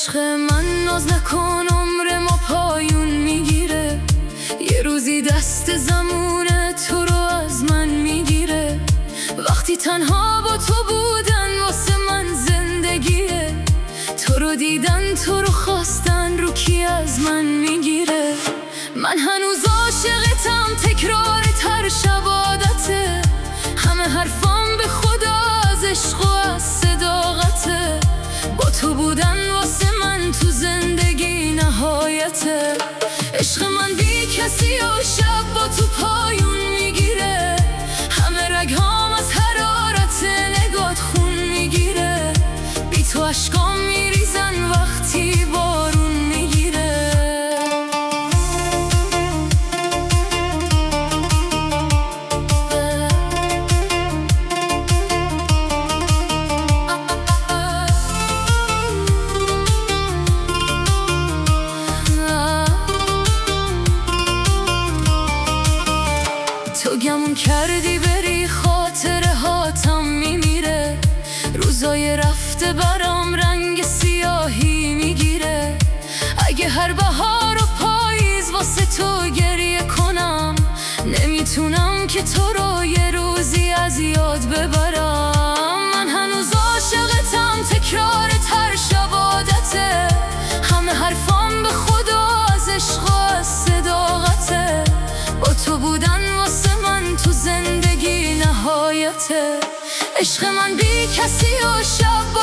عشق من ناز نکن، عمر ما پایون میگیره. یه روزی دست زمونه تو رو از من میگیره. وقتی تنها با تو بودن واسه من زندگیه. تو رو دیدن، تو رو خواستن، رو کی از من میگیره. من هنوز عاشقتم، تکرار تر شب عادته. همه حرفام به خدا از عشق و از صداقته. با تو بودن واسه من تو زندگی نهایته. عشق من بی کسی و شب با تو پایون میگیره. همه رگهام از حرارت نگات خون میگیره. بی تو عشقام میریزن وقتی بارون میگیره. تو گمون کردی بری، خاطره هاتم میمیره. روزای رفته برام رنگ سیاهی میگیره. اگه هر بهار و پاییز واسه تو گریه کنم، نمیتونم که تو رو یه روزی از یاد ببرم. من هنوز عاشقتم، تکرار تر شب عادته. همه حرفام به خدا از عشق و از صداقته. با تو بودن واسه من تو زندگی نهایته. عشق من بی کسی و شب